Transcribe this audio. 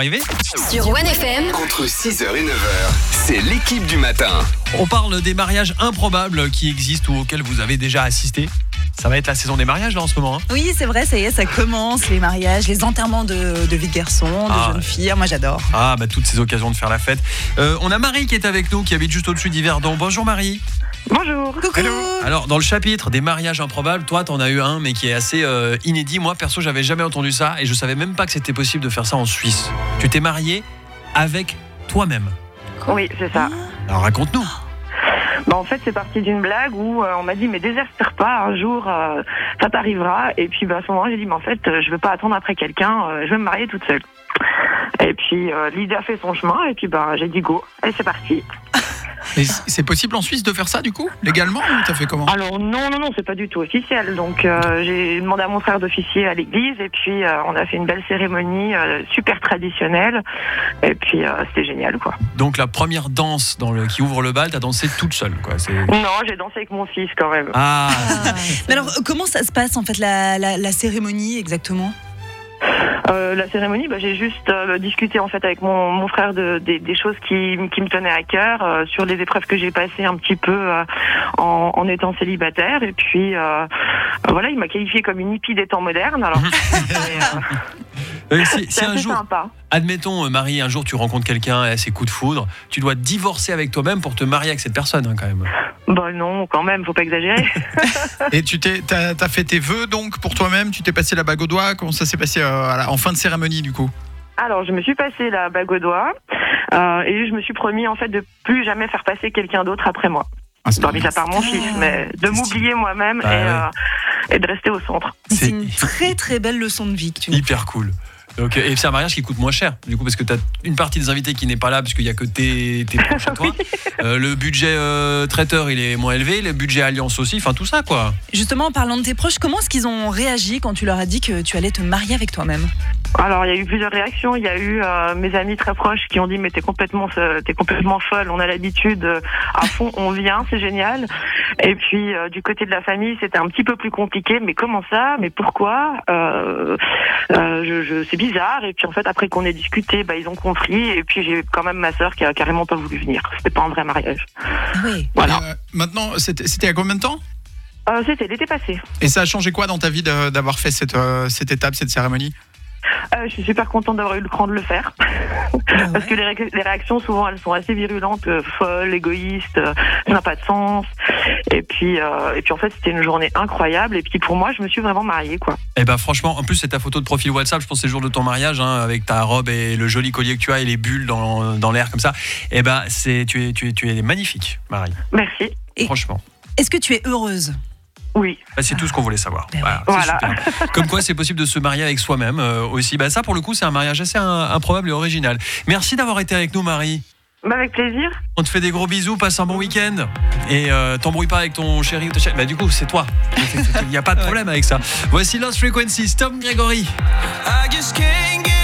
arriver. Sur One FM, Entre 6h et 9h, c'est l'équipe du matin. On parle des mariages improbables qui existent ou auxquels vous avez déjà assisté. Ça va être la saison des mariages là en ce moment. Oui, c'est vrai, ça y est, ça commence, les mariages, les enterrements de vie de garçons, de jeunes filles. Moi, j'adore. Ah, bah toutes ces occasions de faire la fête. On a Marie qui est avec nous, qui habite juste au-dessus d'Yverdon. Bonjour Marie. Bonjour. Coucou. Alors, dans le chapitre des mariages improbables, toi, t'en as eu un, mais qui est assez inédit. Moi, perso, j'avais jamais entendu ça et je savais même pas que c'était possible de faire ça en Suisse. Tu t'es marié avec toi-même. Oui, c'est ça. Alors, raconte-nous. En fait, c'est parti d'une blague où on m'a dit mais désespère pas, un jour ça t'arrivera. Et puis à ce moment-là, j'ai dit mais en fait, je veux pas attendre après quelqu'un, je vais me marier toute seule. Et puis l'idée a fait son chemin et puis j'ai dit go et c'est parti. Et c'est possible en Suisse de faire ça du coup, légalement, ou t'as fait comment? Alors non, c'est pas du tout officiel. Donc j'ai demandé à mon frère d'officier à l'église et puis on a fait une belle cérémonie super traditionnelle et puis c'était génial quoi. Donc, la première danse qui ouvre le bal, t'as dansé toute seule, quoi. Non, j'ai dansé avec mon fils quand même. Ah. Mais alors, comment ça se passe en fait la cérémonie exactement? La cérémonie, j'ai juste discuté en fait avec mon frère des choses qui me tenaient à cœur, sur les épreuves que j'ai passées un petit peu en étant célibataire. Et puis voilà, il m'a qualifié comme une hippie des temps modernes. Alors si un jour, sympa. Admettons Marie, un jour tu rencontres quelqu'un et elle a ses coups de foudre, tu dois divorcer avec toi-même pour te marier avec cette personne quand même. Non, quand même, faut pas exagérer. Et t'as fait tes vœux donc pour toi-même, tu t'es passé la bague au doigt, comment ça s'est passé en fin de cérémonie du coup? Alors, je me suis passé la bague au doigt et je me suis promis en fait de plus jamais faire passer quelqu'un d'autre après moi. Mis à part mon fils, mais de m'oublier moi-même et de rester au centre. C'est une très très belle leçon de vie que tu nous Hyper cool. Donc, et c'est un mariage qui coûte moins cher, du coup, parce que tu as une partie des invités qui n'est pas là, parce qu'il n'y a que tes proches à toi. Le budget traiteur, il est moins élevé, le budget alliance aussi, enfin tout ça, quoi. Justement, en parlant de tes proches, comment est-ce qu'ils ont réagi quand tu leur as dit que tu allais te marier avec toi-même? Alors, il y a eu plusieurs réactions. Il y a eu mes amis très proches qui ont dit mais t'es complètement folle, on a l'habitude, à fond, on vient, c'est génial. Et puis, du côté de la famille, c'était un petit peu plus compliqué. Mais comment ça? Mais pourquoi? C'est bizarre. Et puis, en fait, après qu'on ait discuté, ils ont compris. Et puis, j'ai quand même ma sœur qui a carrément pas voulu venir. C'était pas un vrai mariage. Oui. Voilà. Maintenant, c'était à combien de temps? C'était l'été passé. Et ça a changé quoi dans ta vie d'avoir fait cette étape, cette cérémonie? Je suis super contente d'avoir eu le cran de le faire. Parce que les réactions, souvent, elles sont assez virulentes, folles, égoïstes, ça n'a pas de sens. Et puis en fait, c'était une journée incroyable. Et puis pour moi, je me suis vraiment mariée, quoi. Et franchement, en plus, c'est ta photo de profil WhatsApp, je pense que c'est le jour de ton mariage, avec ta robe et le joli collier que tu as et les bulles dans l'air comme ça. Tu es magnifique, Marie. Merci. Franchement. Est-ce que tu es heureuse? Oui. C'est tout ce qu'on voulait savoir. Voilà. Comme quoi, c'est possible de se marier avec soi-même aussi. Ça, pour le coup, c'est un mariage assez improbable et original. Merci d'avoir été avec nous, Marie. Avec plaisir. On te fait des gros bisous, passe un bon week-end. Et t'embrouille pas avec ton chéri ou ta chérie. Du coup, c'est toi. Il n'y a pas de problème avec ça. Voici Lost Frequencies, Tom Gregory. I just can't get